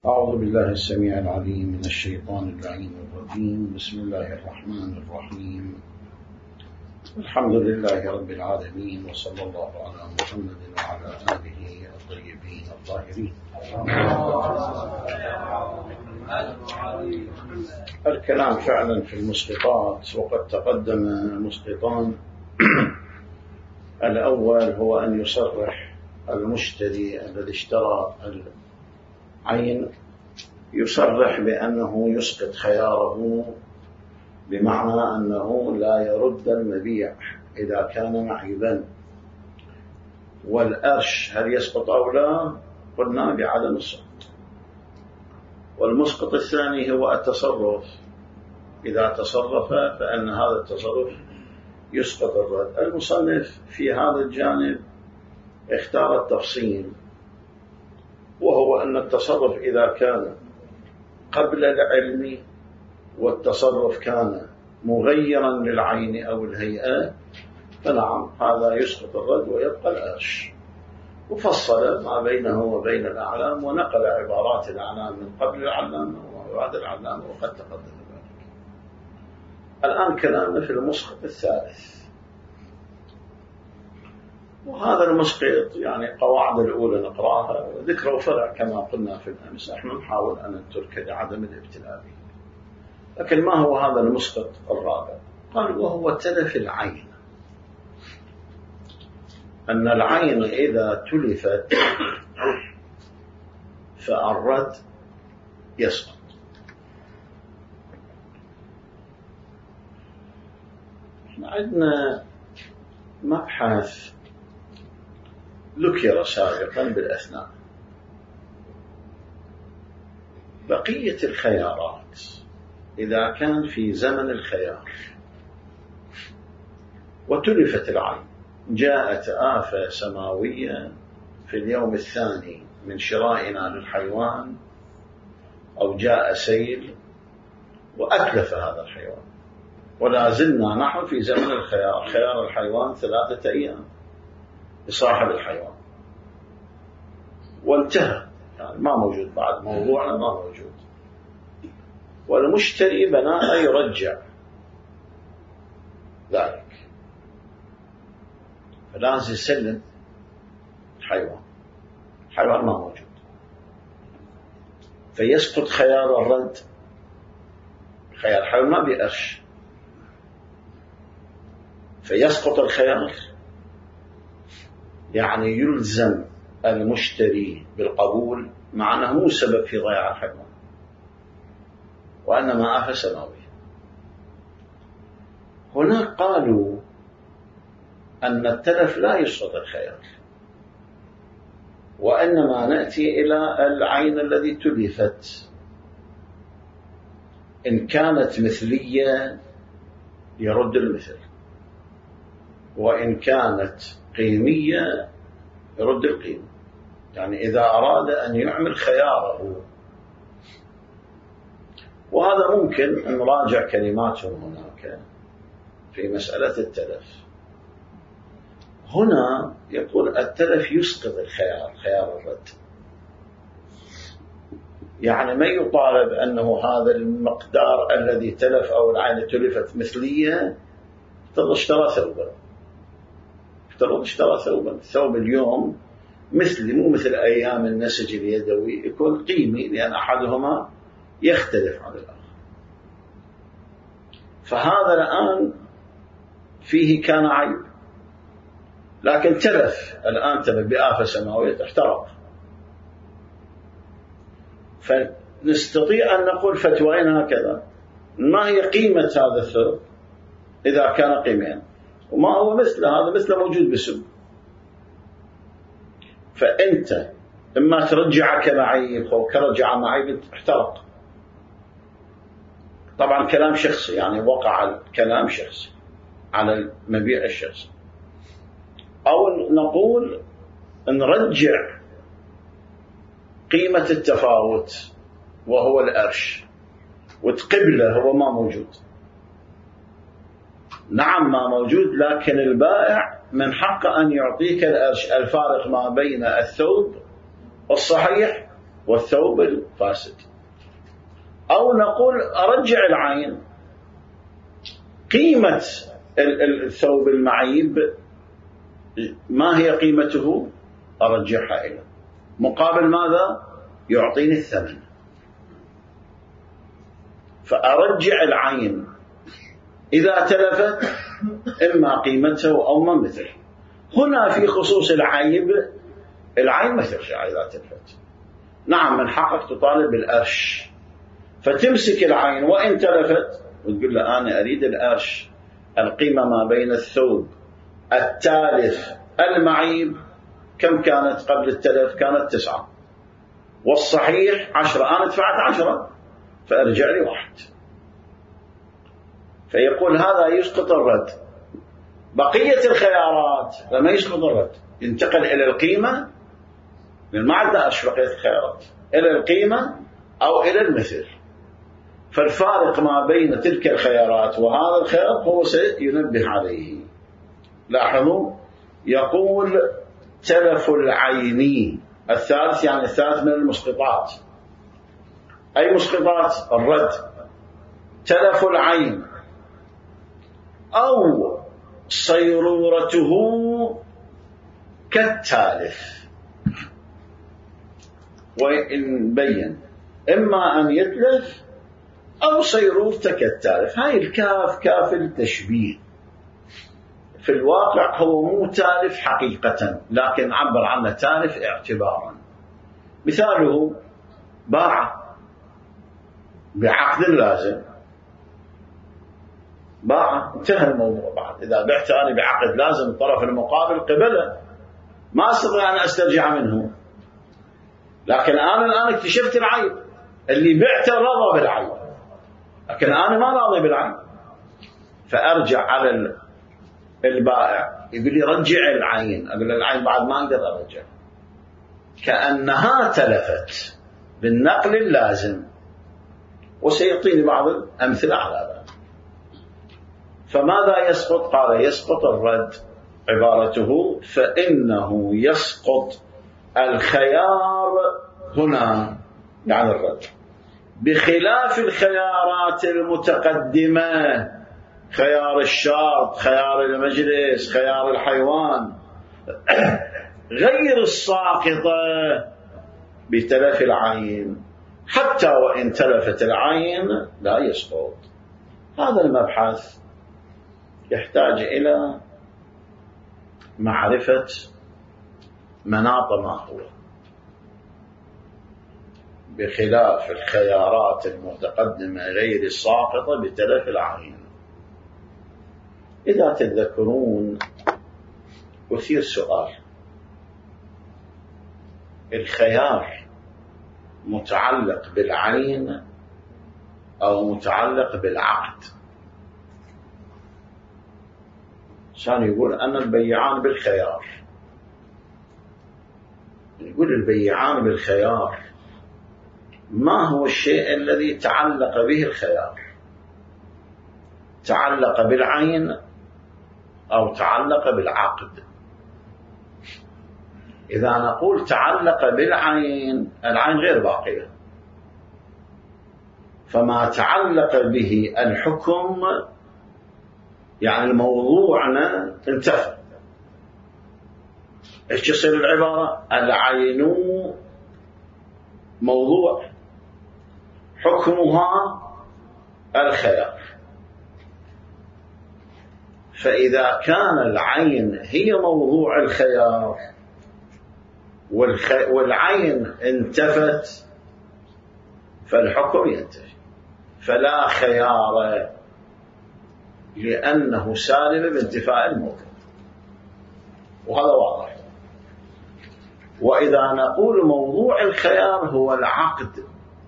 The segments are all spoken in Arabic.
أعوذ بالله السميع العليم من الشيطان اللعين الرجيم. بسم الله الرحمن الرحيم. الحمد لله رب العالمين، وصلى الله على محمد وعلى آله الطيبين الطاهرين. الكلام فعلا في المسقطات، وقد تقدم مسقطان. الأول هو أن يصرح المشتري الذي اشترى العين، يصرح بأنه يسقط خياره، بمعنى أنه لا يرد المبيع إذا كان معيبا. والأرش هل يسقط أو لا؟ قلنا بعدم السقط. والمسقط الثاني هو التصرف، إذا تصرف فإن هذا التصرف يسقط الرد. المصنف في هذا الجانب اختار التفصيل، وهو أن التصرف إذا كان قبل العلم والتصرف كان مغيرا للعين أو الهيئة، فنعم هذا يسقط الرد ويبقى الأرش. وفصل ما بينه وبين الأعلام، ونقل عبارات الأعلام من قبل العلامة وبعد العلامة، وقد تقدم ذلك. الآن كلامنا في المسقط الثالث، وهذا المسقط يعني قواعد الأولى نقرأها، ذكر وفرع كما قلنا في الأمس. احنا نحاول أن نترك لعدم الابتلاء به. لكن ما هو هذا المسقط الرابع؟ قال وهو تلف العين. أن العين إذا تلفت فالرد يسقط. احنا عندنا مبحث ذكر سابقا بالأثناء، بقية الخيارات إذا كان في زمن الخيار وتلفت العين، جاءت آفة سماوية في اليوم الثاني من شرائنا للحيوان، أو جاء سيل وأتلف هذا الحيوان، ولا زلنا نحن في زمن الخيار. خيار الحيوان 3 أيام لصاحب الحيوان، وانتهى، يعني ما موجود بعد، موضوعنا ما موجود. والمشتري بناء يرجع ذلك، فلازم يسلم الحيوان ما موجود، فيسقط خيار الرد. خيار الحيوان ما بيأرش، فيسقط الخيار، يعني يلزم المشتري بالقبول، مع أنه مو سبب في ضياع الحيوان، وإنما آفة سماوية. هناك قالوا أن التلف لا يسقط الخيار، وإنما نأتي إلى العين الذي تلفت. إن كانت مثلية يرد المثل، وإن كانت قيمية يرد القيمة. يعني إذا أراد أن يعمل خياره، وهذا ممكن أن نراجع كلماتهم هناك في مسألة التلف. هنا يقول التلف يسقط الخيار، خيار الرد. يعني ما يطالب أنه هذا المقدار الذي تلف أو العين تلفت مثلية. افترض اشترى ثوبا، الثوب اليوم مثلي، مو مثل أيام النسج اليدوي يكون قيمي، لأن أحدهما يختلف عن الآخر. فهذا الآن فيه كان عيب، لكن تلف الآن، تلف بآفة سماوية، احترق. فنستطيع أن نقول فتوين هكذا: ما هي قيمة هذا الثوب إذا كان قيمين، وما هو مثله، هذا مثله موجود بسوق. فأنت إما ترجع كمعيب أو كرجع معيب، احترق. طبعا كلام شخصي، يعني وقع الكلام شخصي على المبيع الشخصي. أو نقول نرجع قيمة التفاوت وهو الأرش، وتقبله هو ما موجود. نعم ما موجود، لكن البائع من حق أن يعطيك الأرش، الفارق ما بين الثوب الصحيح والثوب الفاسد. أو نقول أرجع العين، قيمة الثوب المعيب ما هي قيمته؟ أرجعها إليه، مقابل ماذا؟ يعطيني الثمن. فأرجع العين إذا تلفت إما قيمته أو ما مثله. هنا في خصوص العيب، العين ما ترجع إذا تلفت. نعم من حقك تطالب بالأرش، فتمسك العين وإن تلفت وتقول له أنا أريد الأرش، القيمة ما بين الثوب التالف المعيب كم كانت قبل التلف؟ كانت 9، والصحيح 10، أنا دفعت 10 فأرجع لي 1. فيقول هذا يسقط الرد. بقية الخيارات لما يسقط الرد ينتقل إلى القيمة، ما عندنا أرش بقية الخيارات، إلى القيمة أو إلى المثل. فالفارق ما بين تلك الخيارات وهذا الخيار هو سينبه عليه. لاحظوا يقول تلف العين الثالث، يعني الثالث من المسقطات. أي مسقطات؟ الرد. تلف العين أو صيرورته كالتالف، وإن بين إما أن يتلف أو صيرورته كالتالف. هاي الكاف كاف التشبيه، في الواقع هو مو تالف حقيقة، لكن عبر عنه تالف اعتبارا. مثاله باع بعقد لازم، باع، انتهى الموضوع. بعد إذا بعت أنا بعقد لازم الطرف المقابل قبله، ما أستطيع أن أسترجع منه. لكن أنا الآن اكتشفت العيب، اللي بعته رضى بالعيب، لكن أنا ما راضي بالعيب، فأرجع على البائع يقول لي رجع العين، أقول له العين بعد ما أقدر أرجع، كأنها تلفت بالنقل اللازم. وسيعطيني بعض الأمثلة على ذلك. فماذا يسقط؟ قال يسقط الرد، عبارته فإنه يسقط الخيار هنا، يعني الرد، بخلاف الخيارات المتقدمة، خيار الشرط، خيار المجلس، خيار الحيوان، غير الساقطة بتلف العين. حتى وإن تلفت العين لا يسقط. هذا المبحث يحتاج إلى معرفة مناط ما هو، بخلاف الخيارات المتقدمة غير الساقطة بتلف العين. إذا تتذكرون أثير سؤال، الخيار متعلق بالعين أو متعلق بالعقد؟ كان يقول أن البيعان بالخيار، يقول البيعان بالخيار، ما هو الشيء الذي تعلق به الخيار؟ تعلق بالعين أو تعلق بالعقد؟ إذا نقول تعلق بالعين، العين غير باقية، فما تعلق به الحكم يعني الموضوعنا انتهى. ايش يصير العبارة؟ العين موضوع، حكمها الخيار. فإذا كان العين هي موضوع الخيار والعين انتفت فالحكم ينتهي، فلا خيار، لأنه سالم بانتفاء الموضوع، وهذا واضح. وإذا نقول موضوع الخيار هو العقد،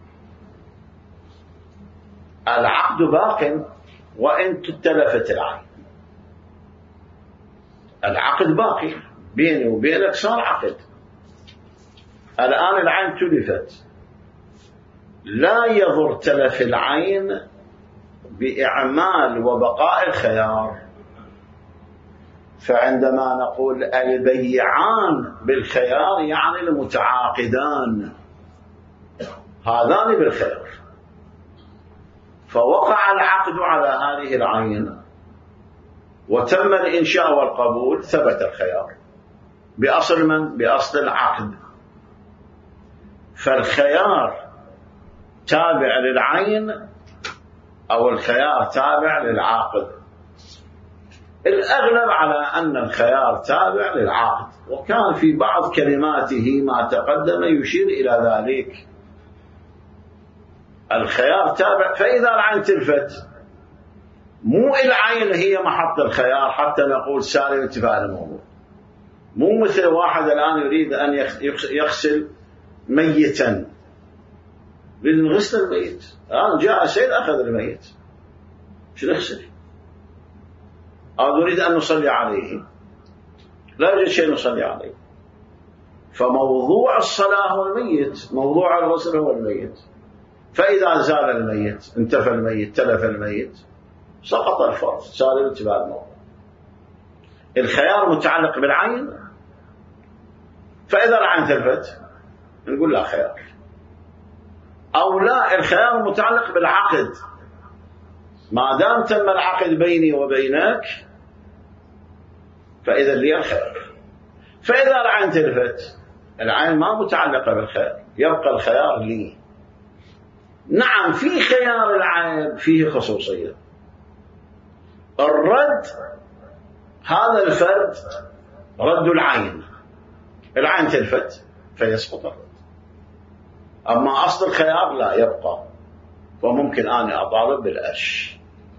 العقد باق وإن تتلفت العين، العقد باقي بيني وبينك، صار عقد. الآن العين تلفت، لا يضر تلف العين بإعمال وبقاء الخيار. فعندما نقول البيعان بالخيار يعني المتعاقدان، هذان بالخيار، فوقع العقد على هذه العين وتم الإنشاء والقبول، ثبت الخيار بأصل من؟ بأصل العقد. فالخيار تابع للعين أو الخيار تابع للعاقد؟ الأغلب على أن الخيار تابع للعاقد، وكان في بعض كلماته ما تقدم يشير إلى ذلك. الخيار تابع، فإذا العين تلفت مو العين هي محط الخيار حتى نقول سالم انتفاء الموضوع. مو مثل واحد الآن يريد أن يغسل ميتا، يريد نغسل الميت، الآن جاء سيد أخذ الميت، شو نغسل؟ أو نريد أن نصلي عليه، لا يوجد شيء نصلي عليه. فموضوع الصلاة هو الميت، موضوع الغسل هو الميت. فإذا زال الميت، انتفى الميت، تلف الميت، سقط الفرض، سالم انتفاء الموضوع. الخيار متعلق بالعين، فإذا العين تلفت نقول لا خيار، أو لا الخيار متعلق بالعقد، ما دام تم العقد بيني وبينك فإذا لي الخيار. فإذا العين تلفت، العين ما متعلقة بالخيار، يبقى الخيار لي. نعم، في خيار العين فيه خصوصية. الرد، هذا الفرد رد العين، العين تلفت فيسقط الرد. أما أصل الخيار لا يبقى، وممكن أن أطالب بالأرش،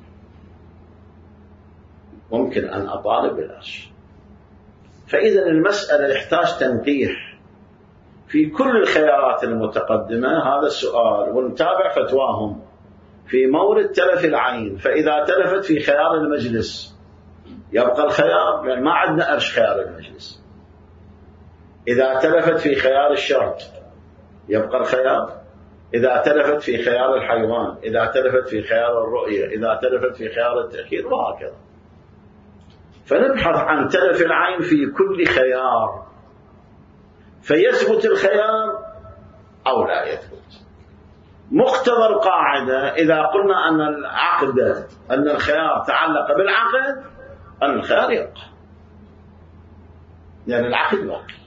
ممكن أن أطالب بالأرش. فإذا المسألة يحتاج تنقيح في كل الخيارات المتقدمة. هذا السؤال ونتابع فتواهم في مورد تلف العين. فإذا تلفت في خيار المجلس يبقى الخيار، يعني ما عندنا أرش خيار المجلس. إذا تلفت في خيار الشرط يبقى الخيار. إذا تلفت في خيار الحيوان، إذا تلفت في خيار الرؤية، إذا تلفت في خيار التأخير، وهكذا. فنبحث عن تلف العين في كل خيار، فيثبت الخيار أو لا يثبت. مقتضى القاعدة إذا قلنا أن العقد، أن الخيار تعلق بالعقد، أن الخيار يبقى، يعني العقد باقي.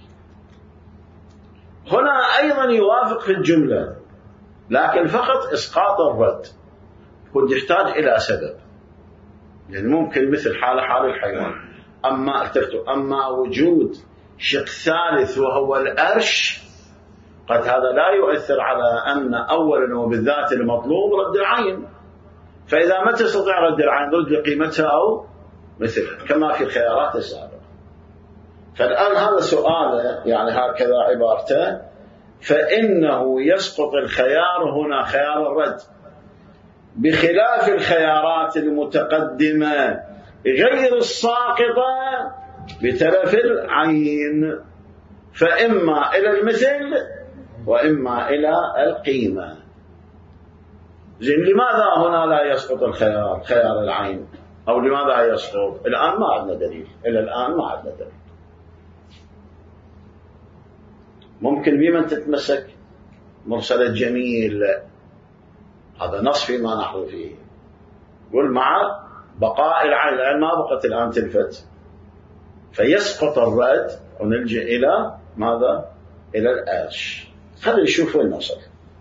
هنا أيضا يوافق في الجملة، لكن فقط إسقاط الرد كنت يحتاج إلى سبب. يعني ممكن مثل حال الحيوان، أما وجود شق ثالث وهو الأرش، قد هذا لا يؤثر على أن أولا وبالذات المطلوب رد العين. فإذا ما تستطيع رد العين، رد لقيمتها أو مثلها كما في الخيارات السابقة. فالآن هذا سؤال يعني هكذا عبارته، فإنه يسقط الخيار هنا خيار الرد، بخلاف الخيارات المتقدمة غير الساقطة بتلف العين، فإما إلى المثل وإما إلى القيمة. زين، لماذا هنا لا يسقط الخيار خيار العين، أو لماذا يسقط؟ الآن ما عندنا دليل، إلى الآن ما عندنا دليل. ممكن بمن تتمسك مرسلة جميل، هذا نص فيما نحن فيه، يقول مع بقاء العين ما بقت الآن تلفت، فيسقط الرد ونلجأ إلى ماذا؟ إلى الآش. خلينا نشوف وين نصل.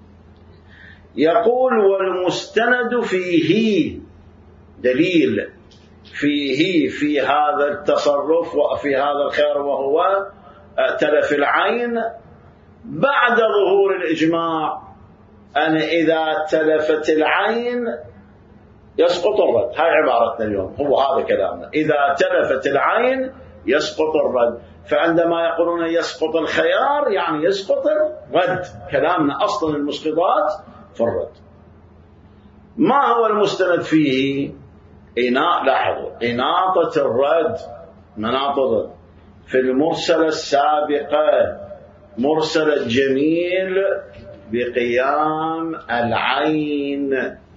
يقول والمستند فيه، دليل فيه في هذا التصرف وفي هذا الخيار وهو تلف العين، بعد ظهور الإجماع أن إذا تلفت العين يسقط الرد. هاي عبارتنا اليوم، هو هذا كلامنا، إذا تلفت العين يسقط الرد. فعندما يقولون يسقط الخيار يعني يسقط الرد، كلامنا أصلا المسقطات في الرد. ما هو المستند فيه؟ لاحظوا إناطة الرد، مناط الرد في المرسلة السابقة مرسلة جميل بقيام العين،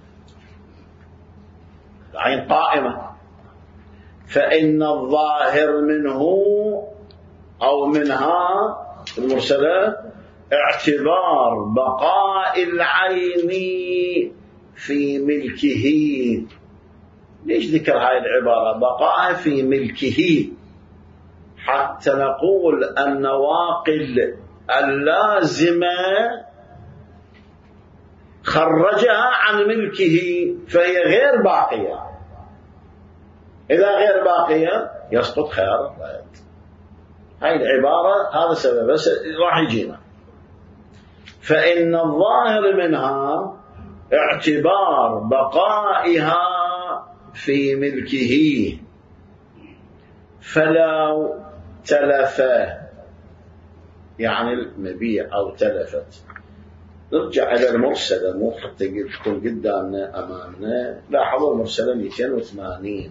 العين قائمة، فإن الظاهر منه أو منها المرسلة اعتبار بقاء العين في ملكه. ليش ذكر هاي العبارة بقاء في ملكه؟ حتى نقول النواقل اللازمة خرجها عن ملكه فهي غير باقية. إذا غير باقية يسقط خيار الرد. هاي العبارة هذا سبب، بس راح يجينا. فإن الظاهر منها اعتبار بقائها في ملكه، فلو تلف يعني المبيع أو تلفت. نرجع إلى المرسلة، مو حتى تكون قدامنا أمامنا. لاحظوا المرسلة 280.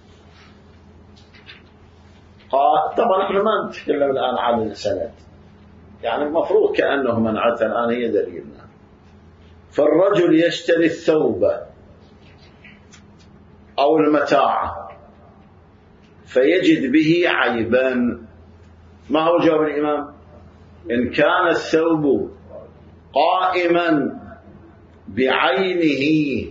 طبعا احنا ما نتكلم الآن عن السند، يعني المفروض كأنه منعت، الآن هي دليلنا. فالرجل يشتري الثوب أو المتاع فيجد به عيبا. ما هو جواب الإمام؟ إن كان الثوب قائما بعينه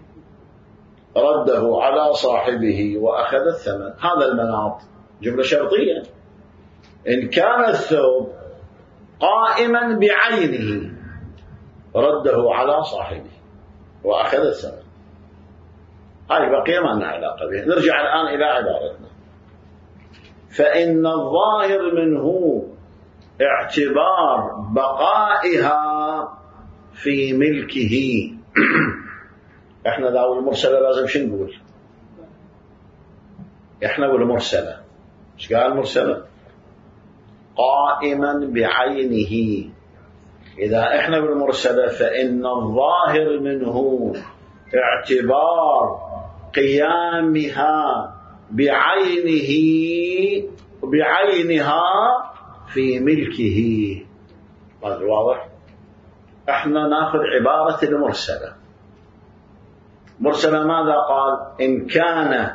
رده على صاحبه وأخذ الثمن. هذا المناط جملة شرطية. إن كان الثوب قائما بعينه رده على صاحبه وأخذ الثمن. هاي بقية ما لنا علاقة بها. نرجع الآن إلى عبارتنا. فإن الظاهر منه اعتبار بقائها في ملكه. احنا داول المرسلة لازم شو نقول؟ احنا والمرسلة ايش قال المرسلة؟ قائما بعينه. إذا احنا بالمرسلة فإن الظاهر منه اعتبار قيامها بعينها في ملكه. هذا واضح. احنا ناخذ عبارة المرسلة. مرسلة ماذا قال؟ إن كان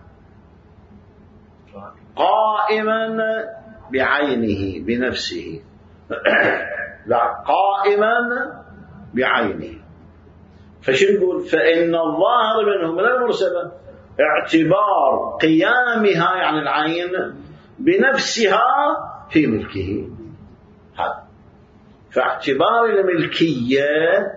قائما بعينه بنفسه لا قائما بعينه. فشو نقول؟ فإن الظاهر منه من المرسلة اعتبار قيامها يعني العين بنفسها في ملكه. هذا فاعتبار الملكية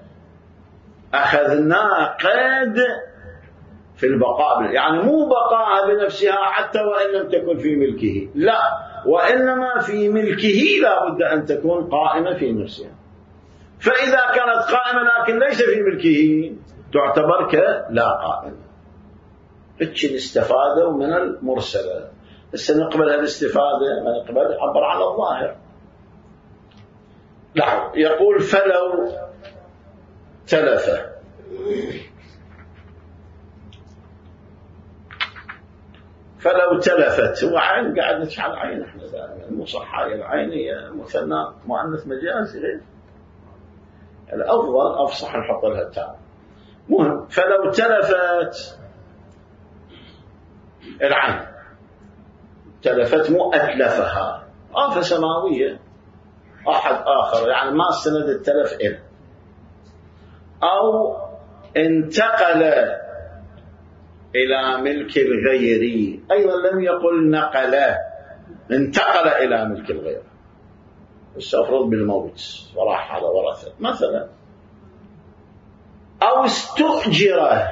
أخذناه قيد في البقاء، يعني مو بقاءها بنفسها حتى وإن لم تكن في ملكه، لا، وإنما في ملكه لا بد أن تكون قائمة في نفسها. فإذا كانت قائمة لكن ليس في ملكه تعتبر كلا قائمة. اتش الاستفادة من المرسلة. بس نقبل الاستفادة ما نقبل عبر على الظاهر. لا، يقول فلو تلف. فلو تلفت، هو عين قاعد نشعل عين احنا دائما، مو صح هاي العين هي مثنى مؤنث مجازي غير. الأفضل أفصح نحط لها التاء. مهم. فلو تلفت العين، تلفت مو أتلفها، آفة سماوية أحد آخر يعني ما استند التلف إليه، أو انتقل إلى ملك الغير. أيضا لم يقل نقل، انتقل إلى ملك الغير، استفرض بالموت وراح على ورثة مثلا، أو استؤجره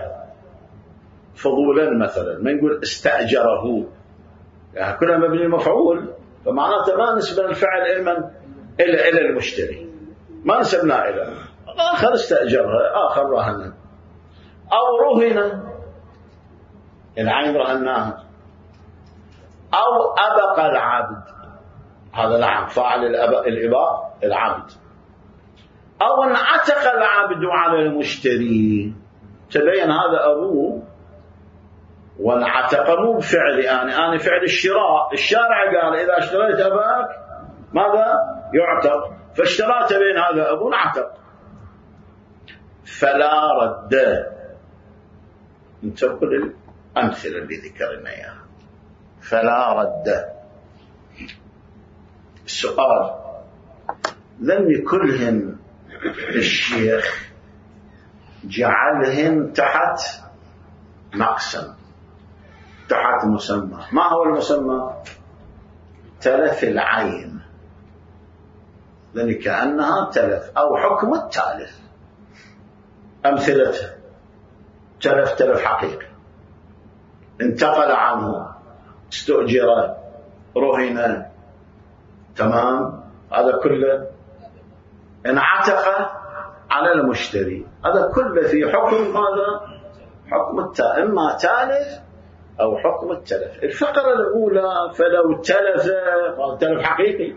فضولا مثلا. ما نقول استأجره، يعني كلها مبني المفعول، فمعناته ما نسبنا الفعل إلى المشتري، ما نسبنا إلى آخر استأجرها، آخر رهنه، أو رهن العين رهناها، أو أبق العبد، هذا نعم فاعل الإباء العبد، أو انعتق العبد على المشتري. تبين هذا أبوه وانعتق مو بفعل، أنا فعل الشراء. الشارع قال إذا اشتريت أباك ماذا يعتق، فاشتريت بين هذا أبوه انعتق. فلا رد. ننتقل الأمثلة اللي ذكرنا إياها. فلا رد. السؤال ذني كلهن الشيخ جعلهن تحت مقسم، تحت مسمى. ما هو المسمى؟ تلف العين، ذني كأنها تلف أو حكم التالف. أمثلته: تلف حقيقي، انتقل عنه، استؤجر، رهن، تمام، هذا كله. انعتق على المشتري، هذا كله في حكم هذا، حكم إما تالف أو حكم التلف. الفقرة الأولى: فلو تلف حقيقي،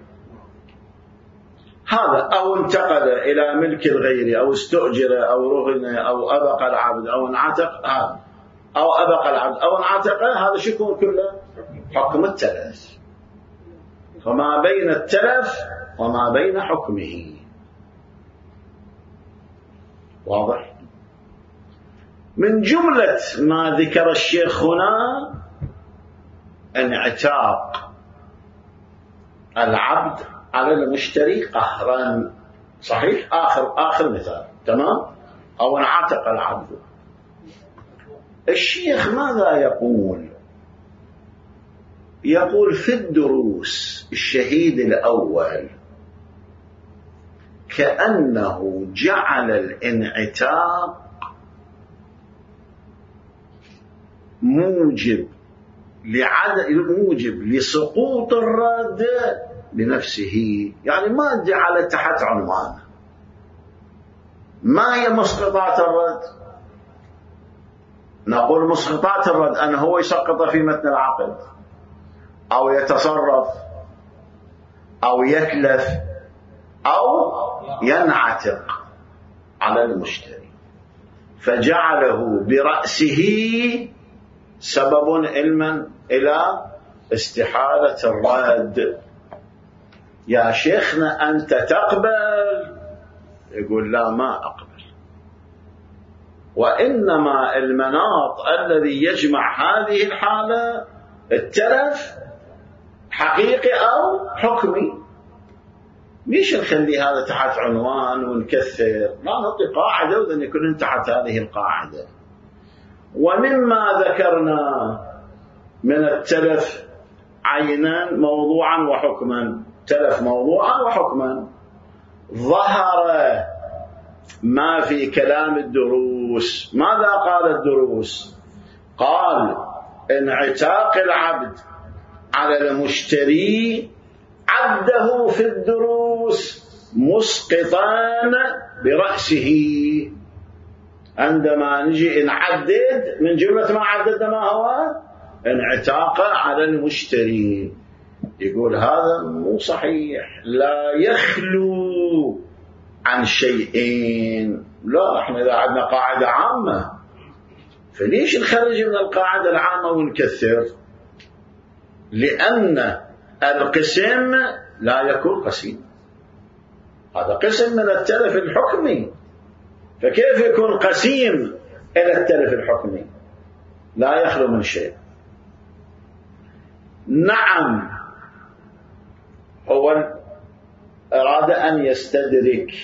هذا أو انتقل إلى ملك الغير أو استؤجر أو رهن أو أبق العبد أو انعتق، هذا أو أبق العبد أو انعتق، هذا شو يكون كله؟ حكم التلف. فما بين التلف وما بين حكمه. واضح؟ من جملة ما ذكر الشيخ هنا انعتاق العبد على المشتري قهرا، صحيح؟ آخر مثال، تمام؟ أو انعتق العبد. الشيخ ماذا يقول؟ يقول في الدروس الشهيد الأول كأنه جعل الانعتاق موجب لسقوط الرد بنفسه، يعني ما جعل تحت عنوان. ما هي مسقطات الرد؟ نقول مسقطات الرد أنه هو يسقط في متن العقد أو يتصرف أو يتلف أو ينعتق على المشتري، فجعله برأسه سبب إلى استحالة الرد. يا شيخنا أنت تقبل؟ يقول لا، ما أقبل. وإنما المناط الذي يجمع هذه الحالة التلف حقيقي أو حكمي. مش نخلي هذا تحت عنوان ونكثر، لا، نعطي قاعدة وذن يكون تحت هذه القاعدة. ومما ذكرنا من التلف عينا موضوعا وحكما، تلف موضوعا وحكما، ظهر ما في كلام الدروس. ماذا قال الدروس؟ قال انعتاق العبد على المشتري عده في الدروس مسقطا برأسه. عندما نجي نعدد من جملة ما عددنا ما هو انعتاق على المشتري، يقول هذا مو صحيح، لا يخلو عن شيئين. لا، احنا إذا عندنا قاعدة عامة فليش نخرج من القاعدة العامة ونكثر؟ لأن القسم لا يكون قسيم، هذا قسم من التلف الحكمي، فكيف يكون قسيم إلى التلف الحكمي؟ لا يخلو من شيء. نعم، هو أراد أن يستدرك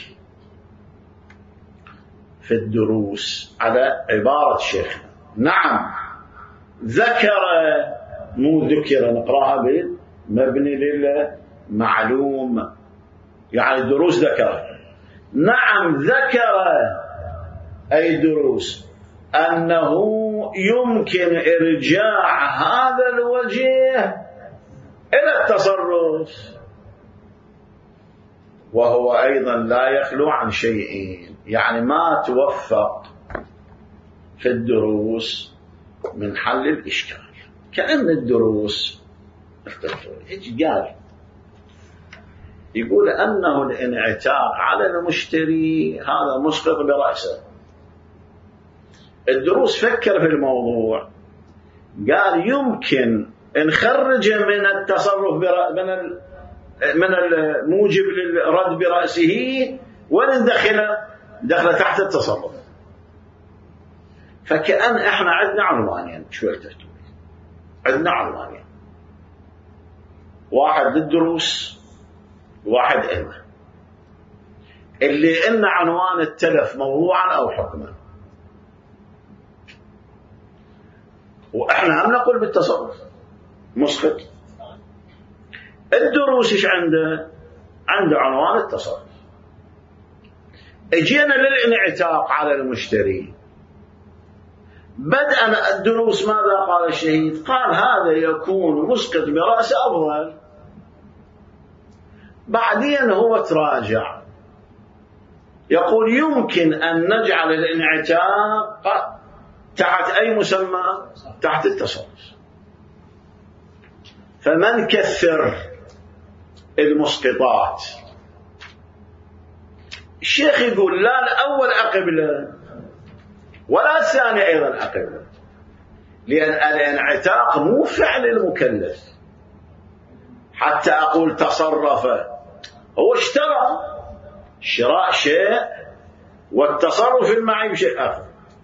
في الدروس على عبارة شيخ. نعم، ذكر، مو ذكر، نقراها بالمبني للمعلوم، يعني الدروس ذكر. نعم، ذكر أي دروس أنه يمكن إرجاع هذا الوجه إلى التصرف، وهو أيضا لا يخلو عن شيئين. يعني ما توفق في الدروس من حل الإشكال، كأن الدروس ايش قال؟ يقول أنه الانعتاق على المشتري هذا مسقط برأسه. الدروس فكر في الموضوع، قال يمكن نخرج من التصرف من الموجب للرد برأسه وندخل تحت التصرف. فكأن احنا عندنا عنوانين، شوية ترتيب، عندنا عنوانين، واحد للدروس واحد إلنا. اللي إن عنوان التلف موضوعا أو حكما. وإحنا هم نقول بالتصرف مسقط. الدروس إيش عنده؟ عنده عنوان التصرف. اجينا للانعتاق على المشتري. بدأنا الدروس ماذا قال الشهيد؟ قال هذا يكون مسقط برأس أفضل. بعدين هو تراجع يقول يمكن أن نجعل الانعتاق تحت أي مسمى؟ تحت التصرف. فمن كثر المسقطات؟ الشيخ يقول لا الأول أقبله ولا الثاني أيضا أقبله، لأن الانعتاق مو فعل المكلف حتى أقول تصرف. هو اشترى، شراء شيء والتصرف المعي بشيء آخر،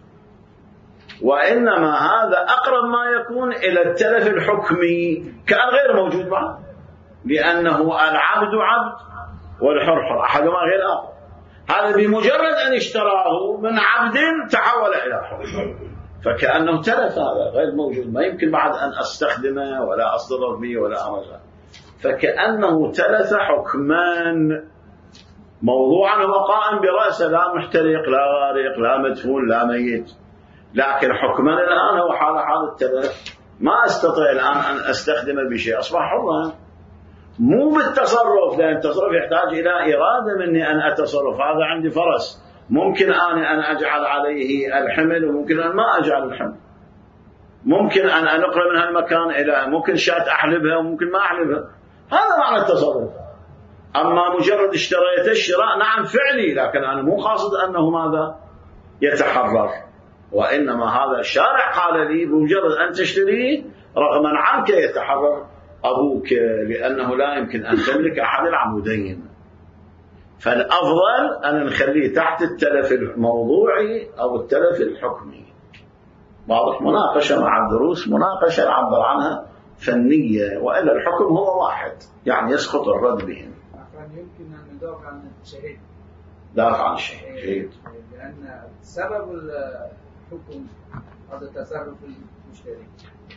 وإنما هذا أقرب ما يكون إلى التلف الحكمي كأن غير موجود معه، لأنه العبد عبد والحر حر، أحدهما غير آخر. هذا بمجرد أن اشتراه من عبد تحول إلى حر، فكأنه تلف، هذا غير موجود، ما يمكن بعد أن أستخدمه ولا أصدر به ولا أمزه، فكأنه تلف حكمان. موضوعا هو قائم برأسه، لا محترق لا غارق لا مدفون لا ميت، لكن حكما الآن هو حال التلف، ما أستطيع الآن أن أستخدمه بشيء، أصبح حرا. مو بالتصرف، لأن التصرف يحتاج إلى إرادة مني أن أتصرف. هذا عندي فرس، ممكن أن أجعل عليه الحمل وممكن أن ما أجعل الحمل، ممكن أن أنقل من هالمكان إلى، ممكن شاة أحلبها وممكن ما أحلبها، هذا معنى التصرف. أما مجرد اشتريت الشراء نعم فعلي، لكن أنا مو قاصد أنه ماذا يتحرر، وإنما هذا الشارع قال لي بمجرد أن تشتريه رغما عنك يتحرر أبوك، لأنه لا يمكن أن تملك أحد العمودين. فالأفضل أن نخليه تحت التلف الموضوعي أو التلف الحكمي. واضح؟ مناقشة مع الدروس، مناقشة عبر عنها فنية، وإلا الحكم هو واحد، يعني يسقط الرد بهم. يمكن أن ندافع عن الشهيد. دافع عن الشهيد جيد. لأن سبب الحكم هذا تصرف المشتري.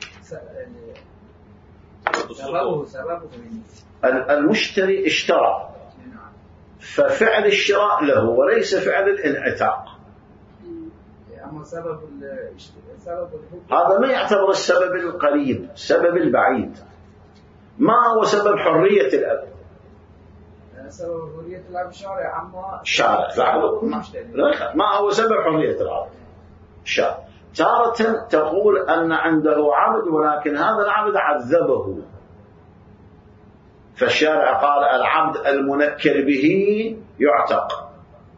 سببه المشتري اشترى، ففعل الشراء له وليس فعل الانعتاق. أما سبب الحكم هذا ما يعتبر السبب القريب، السبب البعيد. ما هو سبب حرية الأب؟ سبب حرية العبد شارع. أما شارع ما هو سبب حرية العبد؟ شارع. تارة تقول أن عنده عبد ولكن هذا العبد عذبه، فالشارع قال العبد المنكر به يعتق.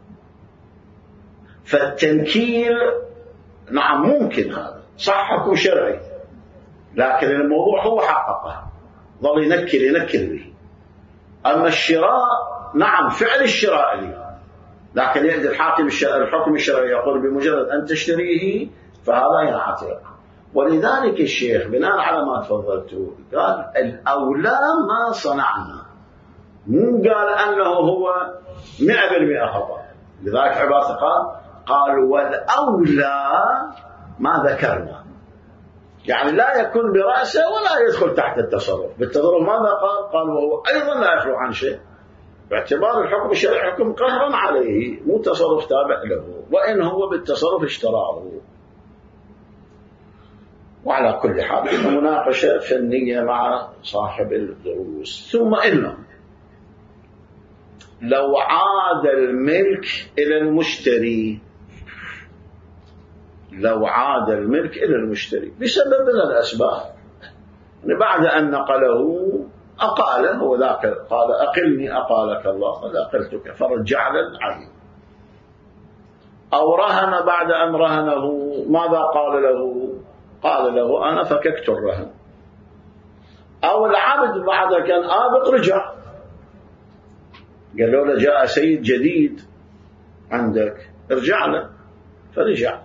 فالتنكيل نعم ممكن، هذا صح حكم شرعي، لكن الموضوع هو حققه، ظل ينكر به. أما الشراء نعم فعل الشراء لي، لكن يأتي الحكم الشرعي يقول بمجرد أن تشتريه فهذا ينعتق. ولذلك الشيخ بناء على ما تفضلته قال الأولى ما صنعنا، مو قال أنه هو 100% خطأ. لذلك عبارة قال والأولى ما ذكرنا، يعني لا يكون برأسه ولا يدخل تحت التصرف. بالتصرف ماذا قال وهو أيضا لا يخلو عن شيء، باعتبار الحكم الشرعي حكم قهرا عليه، مو تصرف تابع له، وإن هو بالتصرف اشتراه. وعلى كل حال مناقشة فنية مع صاحب الدروس. ثم إنه لو عاد الملك إلى المشتري، لو عاد الملك إلى المشتري بسبب من الأسباب، بعد أن نقله أقاله، وذاك قال أقلني أقالك الله، قال أقلتك، فرجع للعين. أو رهن بعد أن رهنه، ماذا قال له؟ قال له أنا فككت الرهن. أو العبد بعد كان آبق رجع، قال له جاء سيد جديد عندك ارجع له، فرجع.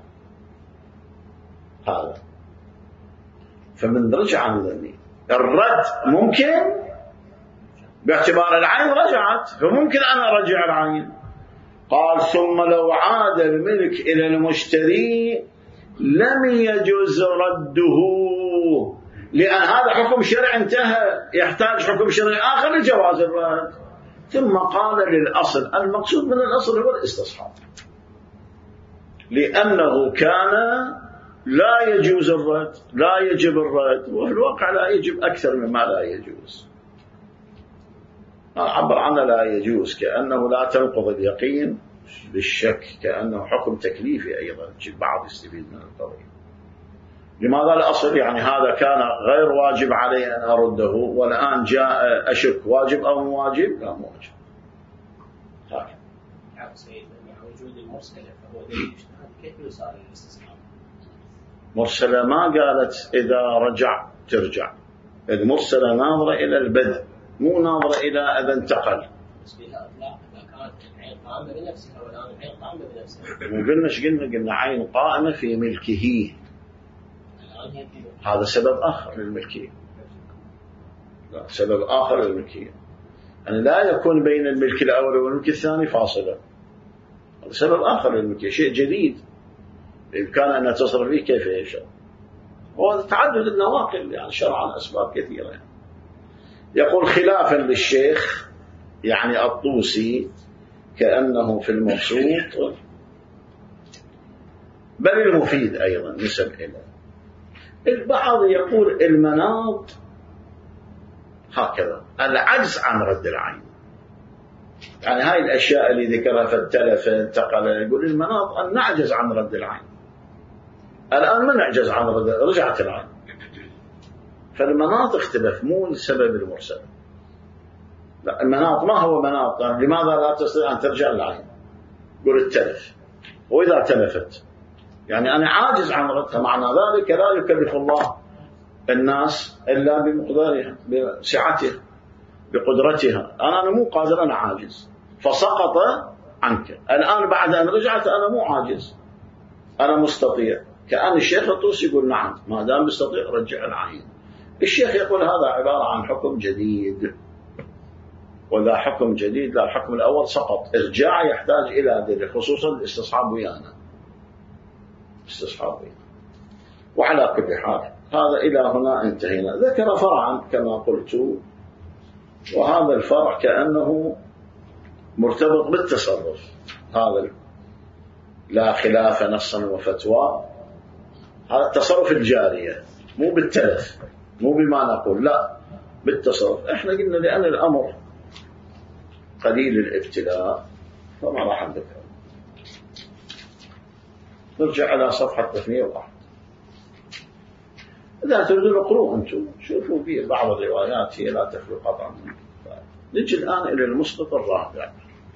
هذا فمن رجع عن ذنبي الرد ممكن باعتبار العين رجعت، فممكن أنا أرجع العين، قال ثم لو عاد الملك إلى المشتري لم يجوز رده، لأن هذا حكم شرعي انتهى، يحتاج حكم شرعي آخر لجواز الرد. ثم قال للأصل، المقصود من الأصل هو الاستصحاب، لأنه كان لا يجوز الرد، لا يجب الرد، وفي الواقع لا يجب أكثر مما لا يجوز. عبر عنه لا يجوز كأنه لا تنقض اليقين بالشك، كأنه حكم تكليفي أيضا، بعض يستفيد من القضية. لماذا الأصل؟ يعني هذا كان غير واجب علي أن أرده، والآن جاء أشك واجب أو مو واجب؟ لا مو واجب. هكذا. وجود المرسلة فهو دليل اجتهاد، كيف يصار للاستصحاب؟ مرسلة ما قالت إذا رجع ترجع، المرسلة ناظرة إلى البدء، مو ناظرة إلى إذا انتقل. بس بها إطلاق، إذا كانت العين قائمة بنفسها والآن العين قائمة بنفسها. قلنا عين قائمة في ملكه، هذا سبب آخر للملكية. لا، سبب آخر للملكية، يعني لا يكون بين الملك الأول والملك الثاني فاصلة، هذا سبب آخر للملكية، شيء جديد بإمكان أن يتصرف فيه كيف يشاء. وهذا تعدد النواقل يعني شرعا أسباب كثيرة. يعني يقول خلافا للشيخ يعني الطوسي كأنه في المبسوط بل المفيد أيضا نسب إليه. البعض يقول المناط هكذا العجز عن رد العين، يعني هاي الأشياء اللي ذكرها فالتلف انتقل، يقول المناط أن نعجز عن رد العين. الآن ما نعجز عن رد، رجعت العين، فالمناط اختلف، مو لسبب المرسل. لا، المناط ما هو مناط، يعني لماذا لا تستطيع أن ترجع العين؟ يقول التلف، وإذا تلفت يعني أنا عاجز عن ردها، معنى ذلك لا يكلف الله الناس إلا بمقدارها، بسعتها، بقدرتها. أنا مو قادر، أنا عاجز، فسقط عنك. الآن بعد أن رجعت أنا مو عاجز، أنا مستطيع. كأن الشيخ الطوسي يقول نعم، ما دام مستطيع رجع العين. الشيخ يقول هذا عبارة عن حكم جديد، وذا حكم جديد، لا الحكم الأول سقط، إرجاع يحتاج إلى دليل، خصوصا الاستصحاب ويانا، استصحاب ويانا. وعلى كل حال هذا إلى هنا انتهينا. ذكر فرعا كما قلت، وهذا الفرع كأنه مرتبط بالتصرف، هذا لا خلاف نصا وفتوى، هذا التصرف الجارية، مو بالتلف، مو بما نقول، لا بالتصرف. احنا قلنا لأن الأمر قليل الابتلاء فما راح نذكر. نرجع على صفحة 201. إذا تريدون اقرؤوا أنتم، شوفوا فيه بعض الروايات هي لا تخلو قطعا. نجي الآن إلى المسقط الرابع،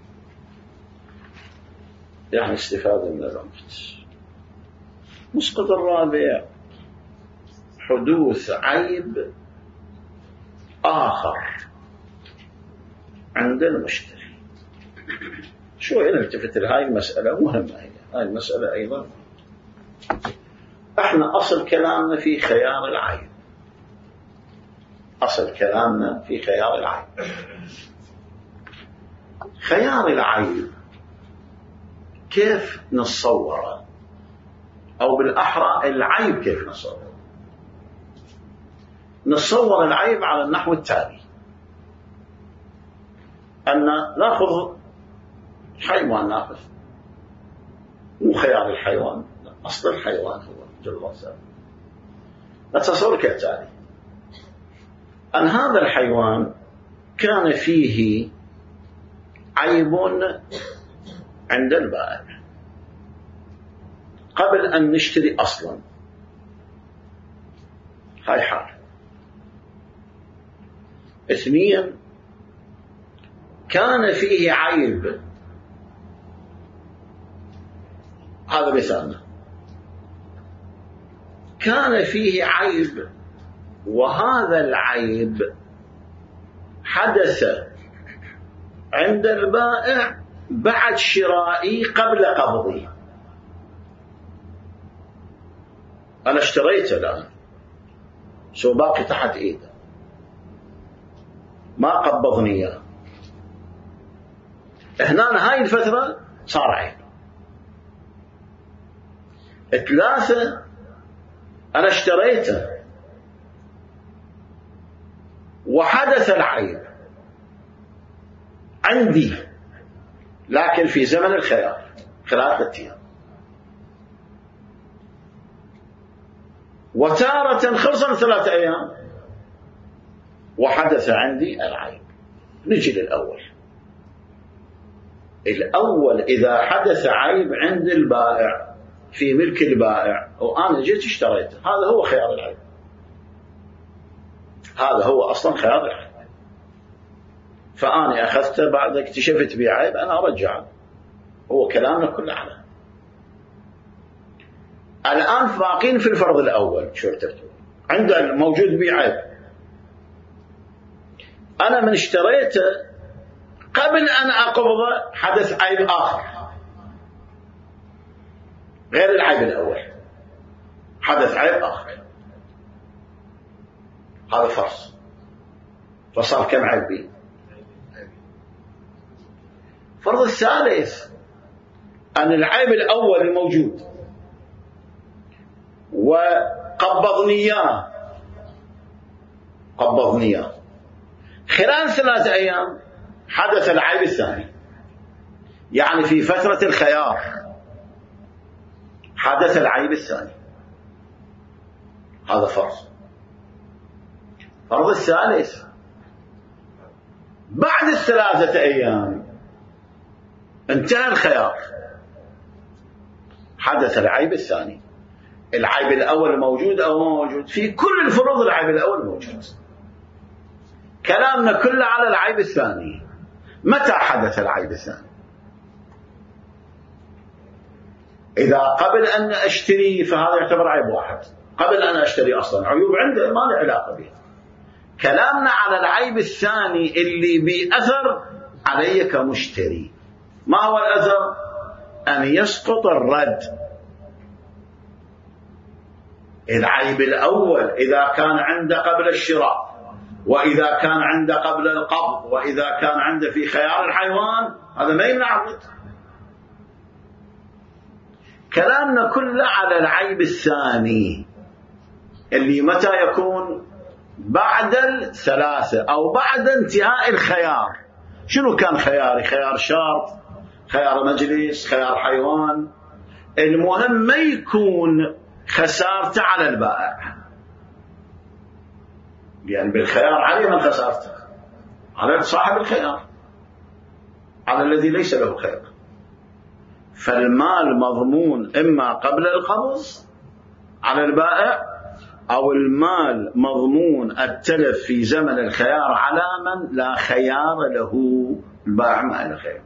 يعني استفادة من الوقت. المسقط الرابع حدوث عيب آخر عند المشتري. شوي نلتفت لهاي المسألة، مهمة هاي المسألة أيضا. احنا أصل كلامنا في خيار العيب، أصل كلامنا في خيار العيب. خيار العيب كيف نتصوره، أو بالأحرى العيب كيف نصوره؟ نصور العيب على النحو التالي: أن نأخذ حيوان، نأخذ مو خيار الحيوان، أصل الحيوان هو جلوسة. نتصور كالتالي: أن هذا الحيوان كان فيه عيب عند البائع قبل أن نشتري أصلا، هاي حال. 2، كان فيه عيب، هذا مثالنا، كان فيه عيب وهذا العيب حدث عند البائع بعد شرائي قبل قبضي. أنا اشتريته الآن، سو باقي تحت إيده، ما قبضني إياه. هنا هاي الفترة صار عيب. 3 أنا اشتريته وحدث العيب عندي لكن في زمن الخيار خلال 3 أيام، وتارة خلصا 3 أيام وحدث عندي العيب. نجي للأول. الأول إذا حدث عيب عند البائع في ملك البائع وأنا جيت اشتريته، هذا هو خيار العيب، هذا هو أصلا خيار العيب. فأنا أخذته بعد اكتشفت بيه عيب أنا أرجعه، هو كلامنا كله على. الآن باقين في الفرض الأول. شو ارتبتوا عنده موجود بيه عيب، أنا من اشتريته قبل أن أقبضه حدث عيب آخر غير العيب الأول، حدث عيب آخر، هذا فرض. فصار كم عيب بيه؟ فرض الثالث أن العيب الأول الموجود وقبضني إياه خلال 3 أيام حدث العيب الثاني، يعني في فترة الخيار حدث العيب الثاني، هذا فرض. فرض الثالث بعد 3 أيام انتهى الخيار حدث العيب الثاني. العيب الأول موجود أو ما موجود؟ في كل الفروض العيب الأول موجود. كلامنا كله على العيب الثاني. متى حدث العيب الثاني؟ إذا قبل أن أشتري فهذا يعتبر عيب واحد، قبل أن أشتري أصلا عيوب عنده ما له علاقة به. كلامنا على العيب الثاني اللي بأثر علي كمشتري. ما هو الأثر؟ أن يسقط الرد. العيب الأول إذا كان عنده قبل الشراء، وإذا كان عنده قبل القبض، وإذا كان عنده في خيار الحيوان، هذا ما يمنع الرد. كلامنا كله على العيب الثاني اللي متى يكون؟ بعد 3 أو بعد انتهاء الخيار. شنو كان خياري؟ خيار شرط، خيار مجلس، خيار حيوان. المهم ما يكون خسارته على البائع، لأن بالخيار عليه من خسارته؟ على صاحب الخيار، على الذي ليس له خيار. فالمال مضمون إما قبل القبض على البائع، أو المال مضمون التلف في زمن الخيار على من لا خيار له، البائع ما له خيار.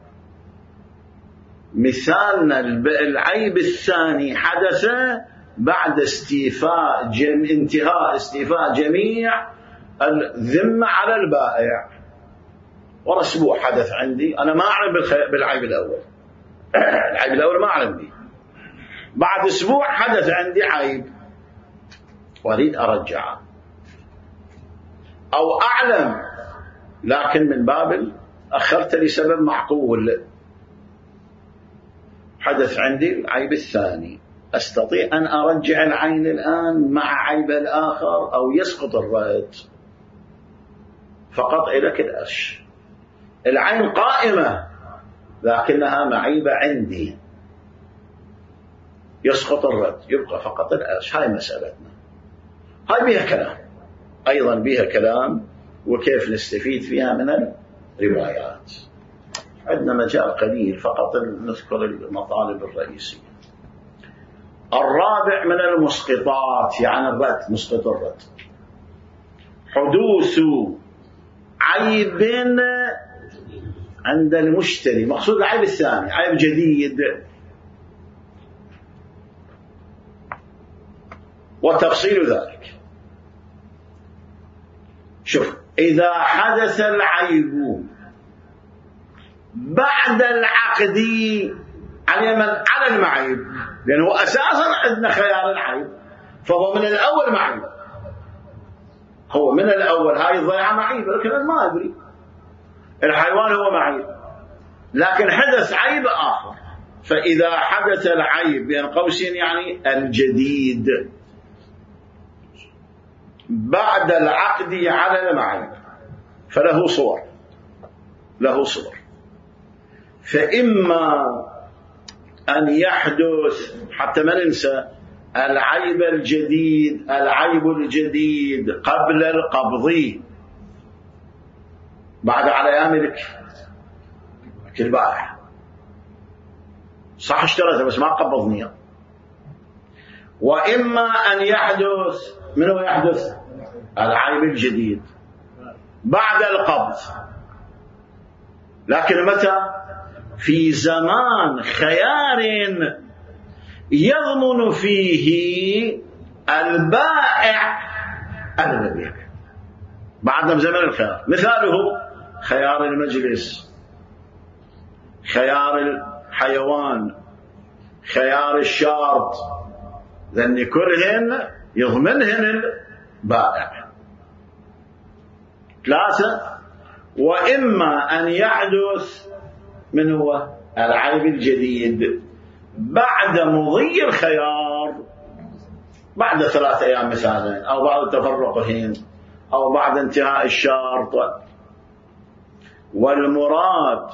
مثالنا العيب الثاني حدث بعد انتهاء استيفاء جميع الذمة على البائع. ورا أسبوع حدث عندي، أنا ما أعلم بالعيب الأول، العيب الأول ما أعلم به. بعد أسبوع حدث عندي عيب وأريد أرجعه، أو أعلم لكن من باب أخرت لسبب معقول، حدث عندي العيب الثاني، أستطيع أن أرجع العين الآن مع عيب الآخر أو يسقط الرد فقط إلى الأش. العين قائمة لكنها معيبة عندي، يسقط الرد، يبقى فقط الأش. هاي مسألتنا، هاي بيها كلام، أيضا بيها كلام وكيف نستفيد فيها من الروايات. عندنا مجال قليل فقط نذكر المطالب الرئيسية. الرابع من المسقطات، يعني الرد، مسقط الرد، حدوث عيب عند المشتري. مقصود العيب الثاني عيب جديد، وتفصيل ذلك. شوف، إذا حدث العيب بعد العقد على المعيب، لأنه أساسا عندنا خيار العيب، فهو من الأول معيب، هو من الأول هاي الضيعة معيب، لكن ما أدري الحيوان هو معيب، لكن حدث عيب آخر فإذا حدث العيب بين قوسين يعني الجديد بعد العقد على المعيب فله صور، فإما أن يحدث حتى ما ننسى العيب الجديد قبل القبض بعد على أيام البائع، صح اشتريته بس ما قبضني. وإما أن يحدث، من هو يحدث؟ العيب الجديد بعد القبض، لكن متى؟ في زمان خيار يضمن فيه البائع المبيع بعد زمن الخيار. مثاله خيار المجلس، خيار الحيوان، خيار الشرط، ذن كلهن يضمنهن البائع. 3 وإما أن يحدث من هو العيب الجديد بعد مضي الخيار، بعد 3 أيام مثلا، أو بعد تفرقهن، أو بعد انتهاء الشرط. والمراد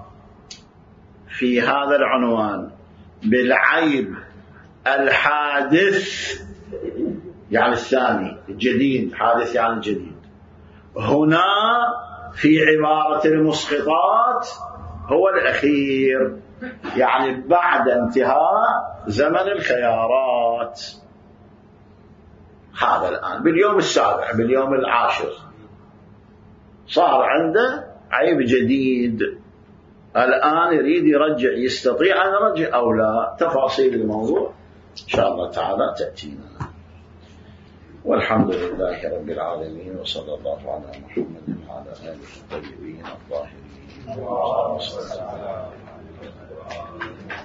في هذا العنوان بالعيب الحادث يعني الثاني، الجديد، حادث يعني الجديد، هنا في عبارة المسقطات هو الأخير، يعني بعد انتهاء زمن الخيارات. هذا الآن باليوم 7 باليوم 10 صار عنده عيب جديد، الآن يريد يرجع، يستطيع أن يرجع أو لا؟ تفاصيل الموضوع إن شاء الله تعالى تأتينا. والحمد لله رب العالمين، وصلى الله على محمد وعلى آله الطيبين الطاهرين.